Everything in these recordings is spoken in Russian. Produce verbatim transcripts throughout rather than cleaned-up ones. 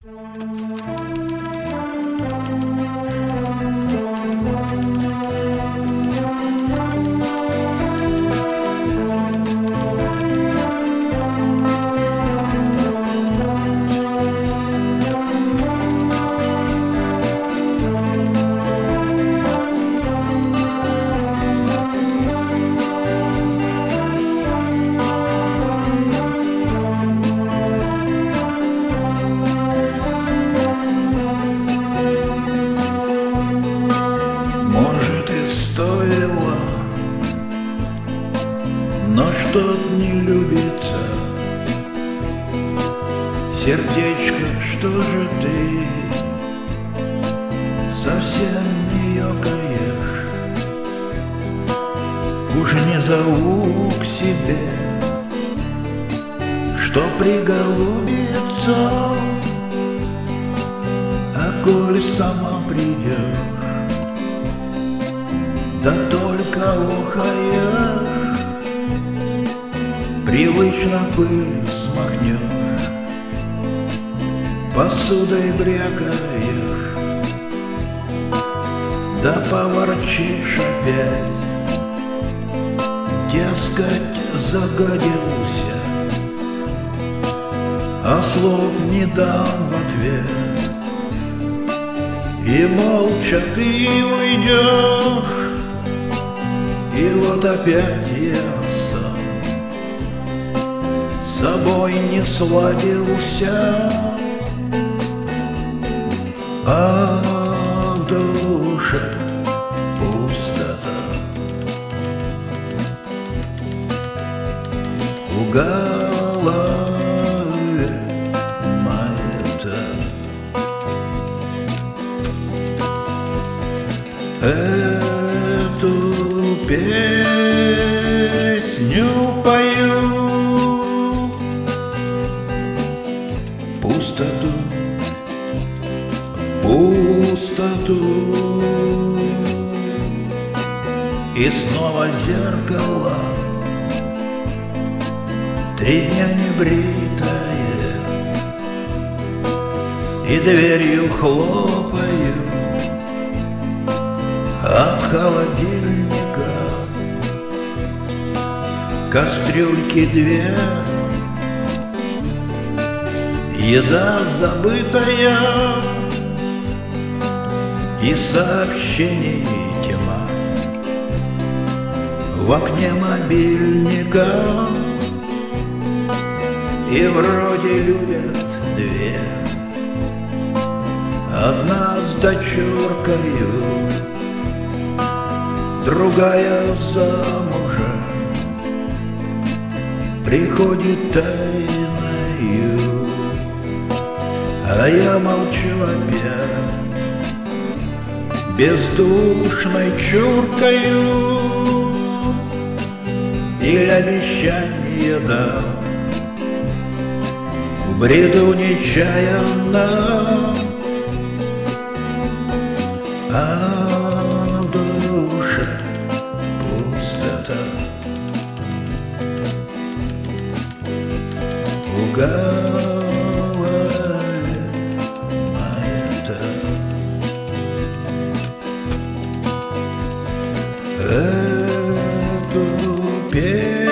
Может, и стоило, но что-то не любится. Сердечко, что же ты совсем не ёкаешь? Уж не зову к себе, что приголубится, а коль сама придешь, да только ухаешь, привычно пыль смахнешь, посудой брякаешь, да поворчишь опять, дескать, загодился, а слов не дам в ответ, и молча ты уйдешь. И вот опять я сам с собой не сладился, а в душе пустота. В голове маята. Эту песню пою, пустоту, пустоту. И снова зеркало, три дня небритое, и дверью хлопаю от холодильника. Кастрюльки две, еда забытая, и сообщений тьма. В окне мобильника, и вроде любят две, одна с дочуркою, другая замужем, приходит тайною, а я молчу опять, бездушной чуркою, или обещанье дам, в бреду нечаянно, а в душе пустота. В голове маята. Эту песню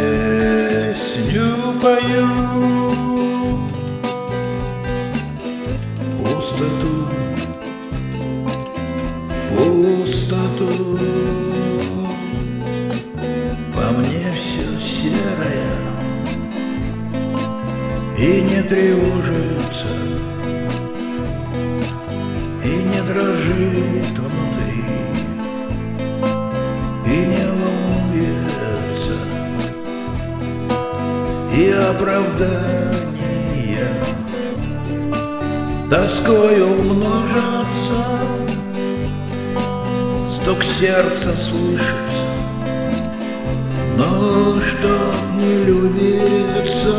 пою, пустоту, пустоту. Во мне все серое и не тревожится, и не дрожит внутри, и не волнуется, и оправдания тоскою умножатся, стук сердца слышится, но что не любится,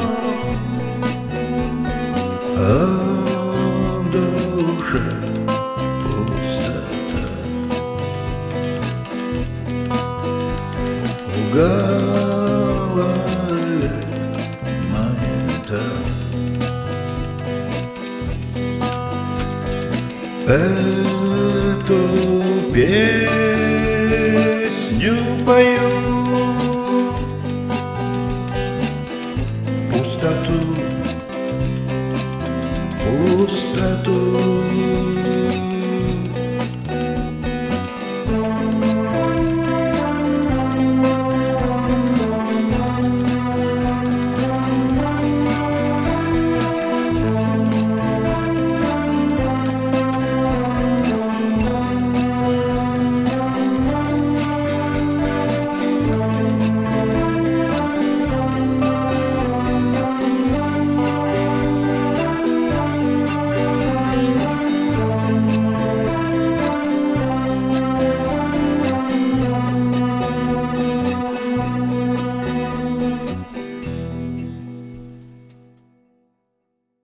а в душе пустота. В голове маята. Эту песню пою